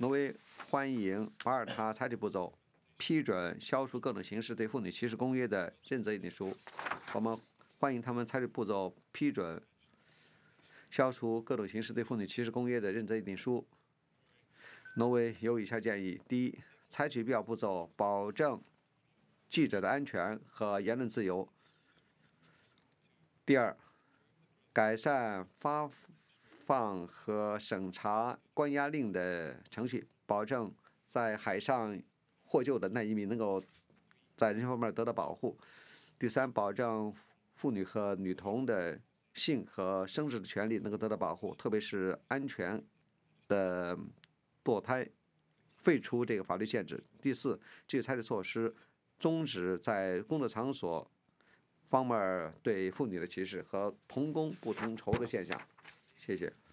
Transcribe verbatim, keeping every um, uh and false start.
挪威欢迎马耳他采取步骤，批准消除各种形式对妇女歧视公约的认责议定书。我们欢迎他们采取步骤，批准消除各种形式对妇女歧视公约的认责议定书。挪威有以下建议：第一，采取必要步骤，保证记者的安全和言论自由；第二，改善发放和审查关押令的程序，保证在海上获救的那一名能够在人权方面得到保护；第三，保证妇女和女童的性和生殖的权利能够得到保护，特别是安全的堕胎，废除这个法律限制；第四，继续采取措施，终止在工作场所方面对妇女的歧视和同工不同酬的现象。谢谢。